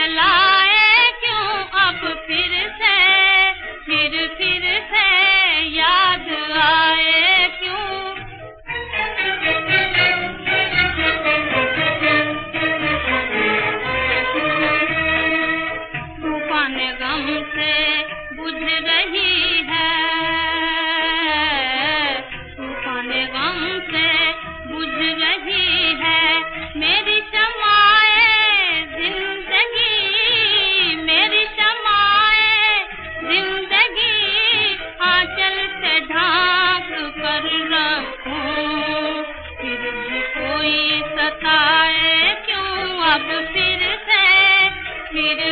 जलाए क्यों अब फिर से याद आए क्यों। तूफान गम से बुझ रही है, तूफान गम से बुझ रही है मेरी शमाए जिंदगी, मेरी शमाए जिंदगी। आंचल से ढांक कर रखूं फिर भी कोई सताए क्यों अब फिर